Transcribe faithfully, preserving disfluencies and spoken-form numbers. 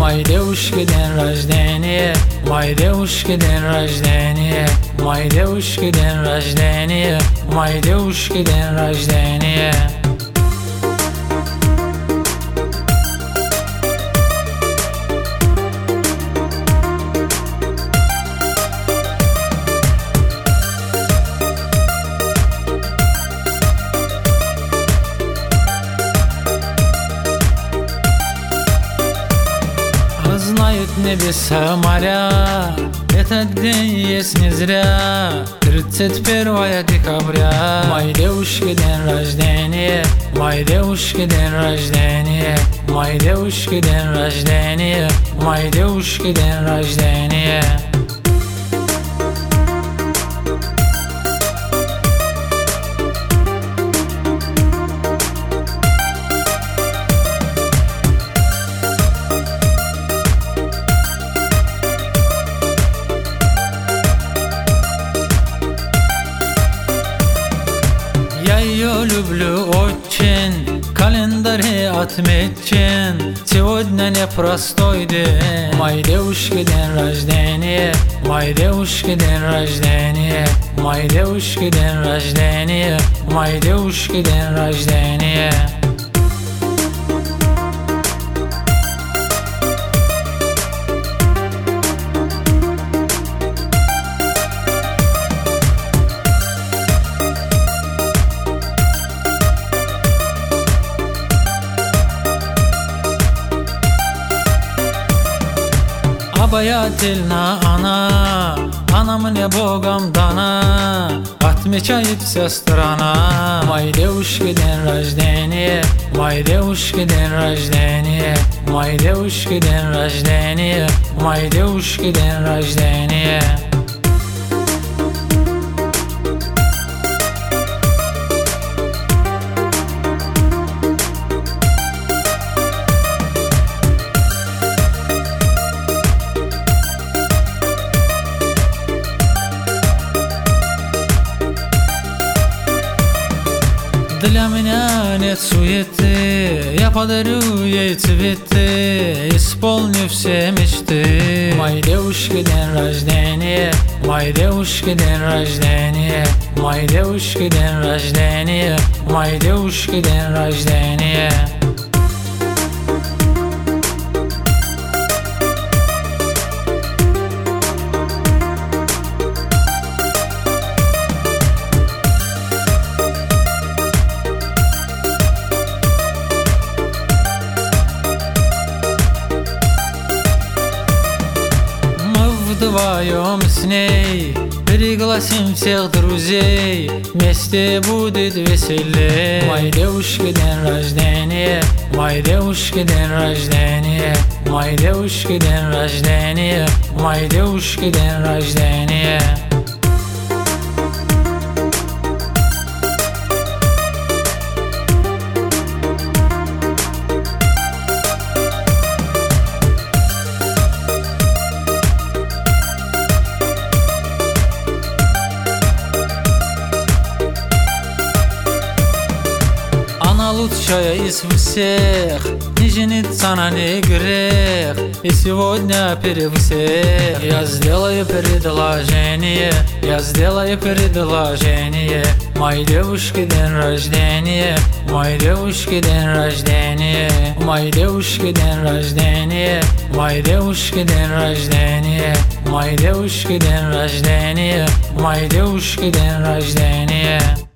моей девушке день рождения, моей девушке день рождения, моей девушке день рождения, моей девушке день рождения. Знают небеса, моря, этот день есть не зря. Тридцать первое декабря, моей девушке день рождения, моей девушке день рождения, моей девушке день рождения, моей девушке день рождения. Я ее люблю очень, календаре отмечен. Сегодня непростой день, моей девушке день рождения, моей девушке день рождения, моей девушке день рождения, моей девушке день рождения. Обаятельна она, она мне Богом дана, отмечает вся страна. Моей девушке день рождения, моей девушке день рождения, моей девушке день рождения, моей девушке день рождения. Для меня нет суеты, я подарю ей цветы, исполню все мечты. Моей девушке день рождения, моей девушке день рождения, моей девушке день рождения, моей девушке день рождения. Вдвоем с ней пригласим всех друзей, вместе будет веселей. Моей девушке день рождения, моей девушке день рождения, моей девушке день рождения, моей девушке день рождения. Лучшая из всех, не жениться на ней грех, и сегодня перед всех я сделаю предложение, я сделаю предложение. Моей девушке день рождения, моей девушке день рождения, моей девушке день рождения, моей девушке день рождения, моей девушке день рождения, моей девушке день рождения.